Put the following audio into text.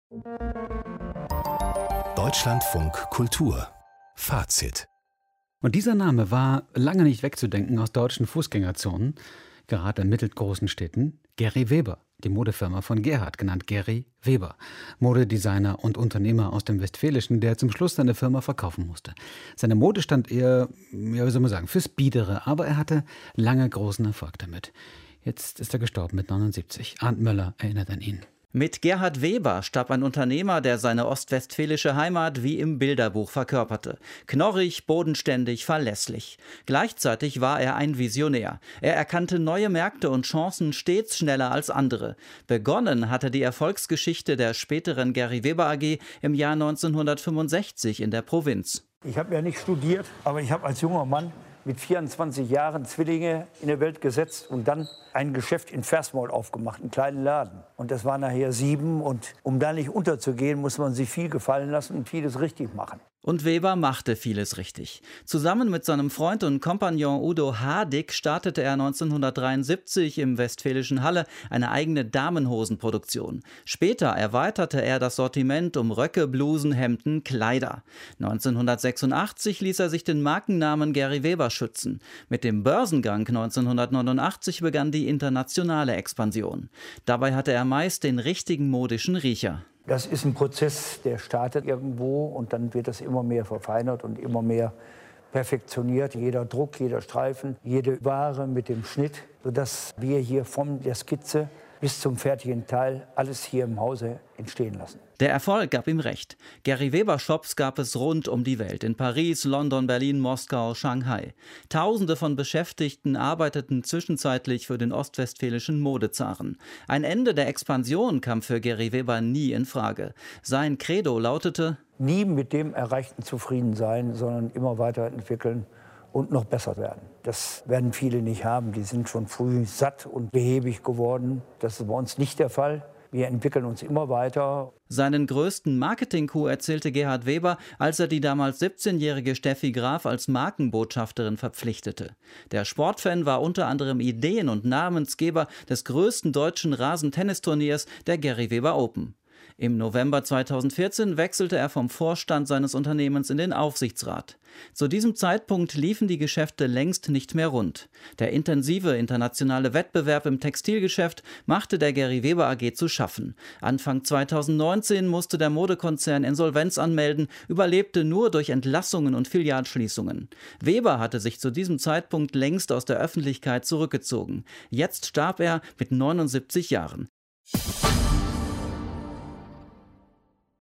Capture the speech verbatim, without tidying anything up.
Deutschlandfunk Kultur Fazit. Und dieser Name war lange nicht wegzudenken aus deutschen Fußgängerzonen, gerade in mittelgroßen Städten. Gary Weber, die Modefirma von Gerhard, genannt Gary Weber. Modedesigner und Unternehmer aus dem Westfälischen, der zum Schluss seine Firma verkaufen musste. Seine Mode stand eher, ja, wie soll man sagen, fürs Biedere, aber er hatte lange großen Erfolg damit. Jetzt ist er gestorben mit neunundsiebzig. Arndt Möller erinnert an ihn. Mit Gerhard Weber starb ein Unternehmer, der seine ostwestfälische Heimat wie im Bilderbuch verkörperte. Knorrig, bodenständig, verlässlich. Gleichzeitig war er ein Visionär. Er erkannte neue Märkte und Chancen stets schneller als andere. Begonnen hatte die Erfolgsgeschichte der späteren Gary Weber A G im Jahr neunzehnhundertfünfundsechzig in der Provinz. Ich habe ja nicht studiert, aber ich habe als junger Mann mit vierundzwanzig Jahren Zwillinge in die Welt gesetzt und dann ein Geschäft in Versmold aufgemacht, einen kleinen Laden. Und das war nachher sieben. Und um da nicht unterzugehen, muss man sich viel gefallen lassen und vieles richtig machen. Und Weber machte vieles richtig. Zusammen mit seinem Freund und Kompagnon Udo Hardig startete er neunzehnhundertdreiundsiebzig im westfälischen Halle eine eigene Damenhosenproduktion. Später erweiterte er das Sortiment um Röcke, Blusen, Hemden, Kleider. neunzehnhundertsechsundachtzig ließ er sich den Markennamen Gary Weber schützen. Mit dem Börsengang neunzehnhundertneunundachtzig begann die internationale Expansion. Dabei hatte er meist den richtigen modischen Riecher. Das ist ein Prozess, der startet irgendwo und dann wird das immer mehr verfeinert und immer mehr perfektioniert. Jeder Druck, jeder Streifen, jede Ware mit dem Schnitt, sodass wir hier von der Skizze bis zum fertigen Teil alles hier im Hause entstehen lassen. Der Erfolg gab ihm recht. Gary Weber Shops gab es rund um die Welt. In Paris, London, Berlin, Moskau, Shanghai. Tausende von Beschäftigten arbeiteten zwischenzeitlich für den ostwestfälischen Modezaren. Ein Ende der Expansion kam für Gary Weber nie in Frage. Sein Credo lautete: Nie mit dem Erreichten zufrieden sein, sondern immer weiterentwickeln und noch besser werden. Das werden viele nicht haben. Die sind schon früh satt und behäbig geworden. Das ist bei uns nicht der Fall. Wir entwickeln uns immer weiter. Seinen größten Marketing-Coup erzählte Gerhard Weber, als er die damals siebzehnjährige Steffi Graf als Markenbotschafterin verpflichtete. Der Sportfan war unter anderem Ideen- und Namensgeber des größten deutschen Rasentennisturniers, der Gary Weber Open. Im November zweitausendvierzehn wechselte er vom Vorstand seines Unternehmens in den Aufsichtsrat. Zu diesem Zeitpunkt liefen die Geschäfte längst nicht mehr rund. Der intensive internationale Wettbewerb im Textilgeschäft machte der Gary Weber A G zu schaffen. Anfang zweitausendneunzehn musste der Modekonzern Insolvenz anmelden, überlebte nur durch Entlassungen und Filialschließungen. Weber hatte sich zu diesem Zeitpunkt längst aus der Öffentlichkeit zurückgezogen. Jetzt starb er mit neunundsiebzig Jahren.